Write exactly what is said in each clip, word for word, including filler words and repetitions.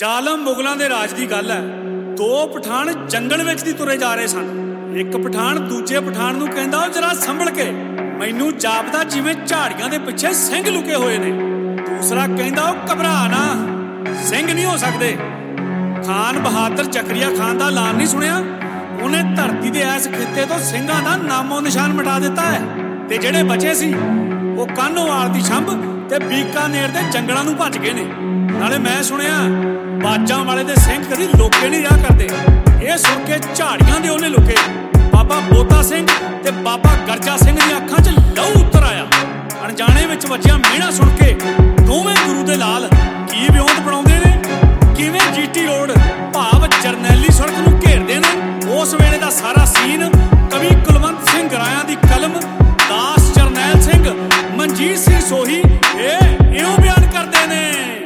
ਜ਼ਾਲਮ ਮੁਗਲਾਂ ਦੇ ਰਾਜ ਦੀ ਗੱਲ ਹੈ। ਦੋ ਪਠਾਨ ਜੰਗਲ ਵਿੱਚ ਦੀ ਤੁਰੇ ਜਾ ਰਹੇ ਸਨ। ਇੱਕ ਪਠਾਨ ਦੂਜੇ ਪਠਾਨ ਨੂੰ ਕਹਿੰਦਾ, ਉਹ ਜਰਾ ਸੰਭਲ ਕੇ, ਮੈਨੂੰ ਜਾਪਦਾ ਜਿਵੇਂ ਝਾੜੀਆਂ ਦੇ ਪਿੱਛੇ ਸਿੰਘ ਲੁਕੇ ਹੋਏ ਨੇ। ਦੂਸਰਾ ਕਹਿੰਦਾ, ਉਹ ਘਬਰਾ ਨਾ, ਸਿੰਘ ਨਹੀਂ ਹੋ ਸਕਦੇ। ਖਾਨ ਬਹਾਦਰ ਜ਼ਕਰੀਆ ਖਾਨ ਦਾ ਐਲਾਨ ਨਹੀਂ ਸੁਣਿਆ? ਉਹਨੇ ਧਰਤੀ ਦੇ ਇਸ ਖਿੱਤੇ ਤੋਂ ਸਿੰਘਾਂ ਦਾ ਨਾਮੋ ਨਿਸ਼ਾਨ ਮਿਟਾ ਦਿੱਤਾ ਹੈ। ਤੇ ਜਿਹੜੇ ਬਚੇ ਸੀ ਉਹ ਕਾਹਨੋਵਾਲ ਦੀ ਛੰਭ ਤੇ ਬੀਕਾਨੇਰ ਦੇ ਜੰਗਲਾਂ ਨੂੰ ਭੱਜ ਗਏ ਨੇ। ਨਾਲੇ ਮੈਂ ਸੁਣਿਆ ਬਾਜਾਂ ਵਾਲੇ ਦੇ ਸਿੰਘ ਕਦੀ ਲੋਕੇ ਨਹੀਂ ਰਿਹਾ ਕਰਦੇ। ਇਹ ਸੁਣ ਕੇ ਝਾੜੀਆਂ ਦੇ ਉਹਨੇ ਲੁਕੇ ਬਾਬਾ ਬੋਤਾ ਸਿੰਘ ਤੇ ਬਾਬਾ ਗਰਜਾ ਸਿੰਘ ਦੀਆਂ ਅੱਖਾਂ 'ਚ ਲਹੂ ਉਤਰ ਆਇਆ। ਅਣਜਾਣੇ ਵਿੱਚ ਵੱਜਿਆ ਮਿਹਣਾ ਸੁਣ ਕੇ ਦੋਵੇਂ ਗੁਰੂ ਦੇ ਲਾਲ ਕੀ ਵਿਉਂਤ ਬਣਾਉਂਦੇ ਨੇ, ਕਿਵੇਂ ਜੀਟੀ ਰੋਡ ਭਾਵ ਜਰਨੈਲੀ ਸੜਕ ਨੂੰ ਘੇਰਦੇ ਨੇ। ਉਸ ਵੇਲੇ ਦਾ ਸਾਰਾ ਸੀਨ ਕਵੀ ਕੁਲਵੰਤ ਸਿੰਘ ਰਾਇਆ ਦੀ ਕਲਮ, ਦਾਸ ਜਰਨੈਲ ਸਿੰਘ, ਮਨਜੀਤ ਸਿੰਘ ਸੋਹੀ ਇਹ ਇਉਂ ਬਿਆਨ ਕਰਦੇ ਨੇ।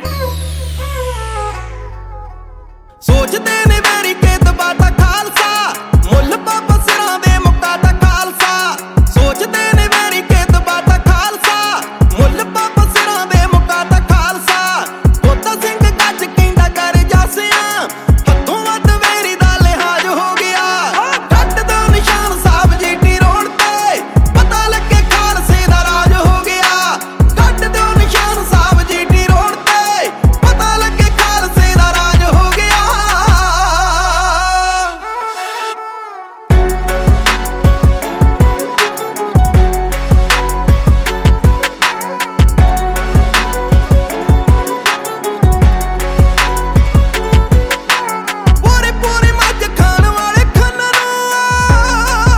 ਸੋਚਦੇ ਨੇ ਵੈਰੀ ਕੇ ਦਬਾਤਾ ਖਾਲਸਾ, ਮੁੱਲ ਬਾਬਾ ਸਿਰਾਂ ਦੇ ਮੁਕਾਤਾ ਖਾਲਸਾ। ਸੋਚਦੇ ਨੇ ਵੈਰੀ ਕੇ ਦਬਾਤਾ ਖਾਲਸਾ, ਮੁੱਲ ਬਾਬਾ ਸਿਰਾਂ ਦੇ ਮੁਕਾਤਾ ਖਾਲਸਾ। ਬੋਤਾ ਸਿੰਘ ਗੱਜ ਕਹਿੰਦਾ ਕਰ ਜਾਸਿਆ, ਹੱਥੋਂ ਵੱਧ ਵੈਰੀ ਦਾ ਲਿਹਾਜ਼ ਹੋ ਗਿਆ। ਕੱਢ ਦੋ ਨਿਸ਼ਾਨ ਸਾਹਿਬ ਜੀਟੀ ਰੋਡ ਤੇ, ਪਤਾ ਲੱਗੇ ਖਾਲਸੇ ਦਾ ਰਾਜ ਹੋ ਗਿਆ। ਕੱਢ ਦੋ ਨਿਸ਼ਾਨ ਸਾਹਿਬ ਜੀਟੀ ਰੋਡ ਤੇ, ਪਤਾ ਲੱਗੇ ਖਾਲਸੇ ਦਾ ਰਾਜ ਹੋ ਗਿਆ। ਪੂਰੇ ਪੂਰੇ ਮੱਝ ਖਾਣ ਵਾਲੇ ਖਾਨਾਂ ਨੂੰ,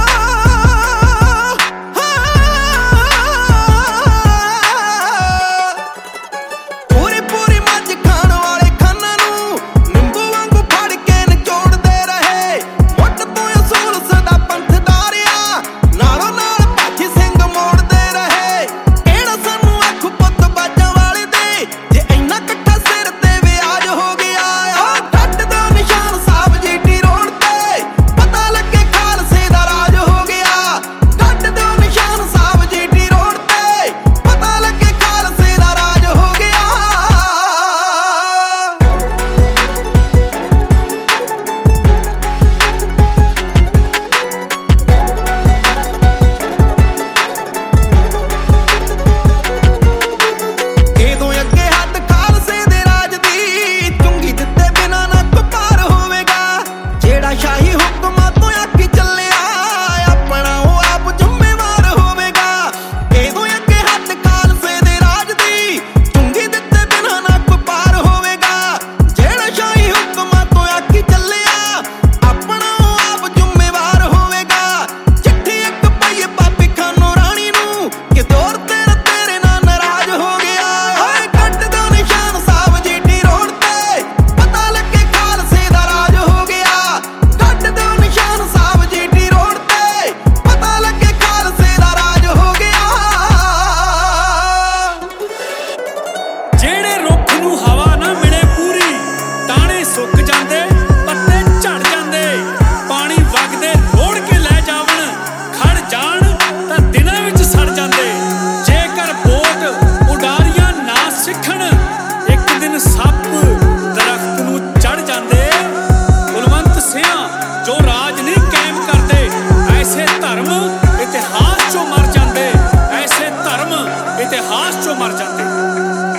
ਪੂਰੇ ਪੂਰੇ ਮੱਝ ਖਾਣ ਵਾਲੇ ਖਾਨਾਂ ਨੂੰ ਨਿੰਬੂ ਵਾਂਗੂ ਫੜ ਕੇ ਨਿਚੋੜਦੇ ਰਹੇ। ਮੁੱਢ ਤੋਂ ਅਸੂਲ ਸਦਾ ਪੰਥਦਾਰਿਆ, ਨਾਲੋਂ ਨਾਲ ਭਾਜੀ ਸਿੰਘ ਮੋੜਦੇ ਰਹੇ। ਕਿਹੜਾ ਸਾਨੂੰ ਆਖੂ ਪੁੱਤ ਬਾਜਾਂ ਵਾਲੇ ਦੇ, ਜੇ ਇੰਨਾ ਇਕੱਠਾ ਸਿਰ ਤੇ ਵਿਆਜ ਹੋ ਗਿਆ। ਕੱਢ ਦੋ ਨਿਸ਼ਾਨ ਸਾਹਿਬ ਜੀਟੀ ਰੋਡ ਤੇ, ਪਤਾ ਲੱਗੇ ਖਾਲਸੇ ਦਾ ਰਾਜ ਹੋ ਗਿਆ। ਕੱਢ ਦੋ ਨਿਸ਼ਾਨ ਸਾਹਿਬ ਜੀਟੀ ਰੋਡ ਤੇ, ਪਤਾ ਲੱਗੇ ਖਾਲਸੇ ਦਾ ਰਾਜ ਹੋ ਗਿਆ। ਇਹਦੋਂ ਅੱਗੇ ਹੱਥ ਖਾਲਸੇ ਦੇ ਰਾਜ ਦੀ, ਚੁੰਗੀ ਦਿੱਤੇ ਬਿਨਾਂ ਨਾ ਕੋਈ ਪਾਰ ਹੋਵੇਗਾ। ਜਿਹੜਾ ਸ਼ਾਹੀ ਹੁਕਮਾਂ ਤੋਂ ਅੱਗੇ ਚੱਲਿਆ, ਆਪਣਾ ਉਹ ਆਪ ਜ਼ਿੰਮੇਵਾਰ ਹੋਵੇਗਾ। ਇਹਦੋਂ ਅੱਗੇ ਹੱਥ ਖਾਲਸੇ ਦੇ ਰਾਜ ਦੀ, ਚੁੰਗੀ ਦਿੱਤੇ ਬਿਨਾਂ ਨਾ ਕੋਈ ਪਾਰ ਹੋਵੇਗਾ। ਜਿਹੜਾ ਸ਼ਾਹੀ ਹੁਕਮਾਂ ਤੋਂ ਅੱਗੇ ਚੱਲਿਆ, ਆਪਣਾ ਉਹ ਆਪ ਜ਼ਿੰਮੇਵਾਰ ਹੋਵੇਗਾ। ਚਿੱਠੀ ਇੱਕ ਪਈ ਬਾਬੀ ਖਾਨੋ ਰਾਣੀ ਨੂੰ, ਕਿ ਦੌਰ ਤੇਰਾ ਤੇਰੇ ਨਾਲ ਨਾਰਾਜ਼ ਹੋ ਗਿਆ। ਓਏ ਕੱਢ ਦੋ ਨਿਸ਼ਾਨ ਸਾਹਿਬ ਜੀਟੀ ਰੋਡ ਤੇ, ਪਤਾ ਲੱਗੇ ਖਾਲਸੇ ਦਾ ਰਾਜ ਹੋ ਗਿਆ। ਕੱਢ ਦੋ ਨਿਸ਼ਾਨ ਸਾਹਿਬ ਜੀਟੀ ਰੋਡ ਤੇ, ਪਤਾ ਲੱਗੇ ਖਾਲਸੇ ਦਾ ਰਾਜ ਹੋ ਗਿਆ। ਜਿਹੜੇ ਰੁੱਖ ਨੂੰ ਹਵਾ ਨਾ ਮਿਲੇ ਪੂਰੀ, ਟਾਹਣੇ ਸੁੱਕ ਜਾਂਦੇ, ਪੱਤੇ ਝੜ ਜਾਂਦੇ। ਪਾਣੀ ਵਗਦੇ ਰੋੜ ਕੇ ਲੈ ਜਾਵਣ, ਖੜ ਜਾਣ ਤਾਂ ਦਿਨਾਂ ਵਿੱਚ ਸੜ ਜਾਂਦੇ। ਜੇਕਰ ਬੋਟ ਉਡਾਰੀਆਂ ਨਾ ਸਿੱਖਣ, ਇੱਕ ਦਿਨ ਸੱਪ ਦਰਖਤ ਨੂੰ ਚੜ ਜਾਂਦੇ। ਕੁਲਵੰਤ ਸਿੰਘ ਜੋ ਰਾਜ ਨਹੀਂ ਕਾਇਮ ਕਰਦੇ, ਐਸੇ ਧਰਮ ਇਤਿਹਾਸ ਚੋਂ ਮਰ ਜਾਂਦੇ। ਐਸੇ ਧਰਮ ਇਤਿਹਾਸ ਚੋਂ ਮਰ ਜਾਂਦੇ।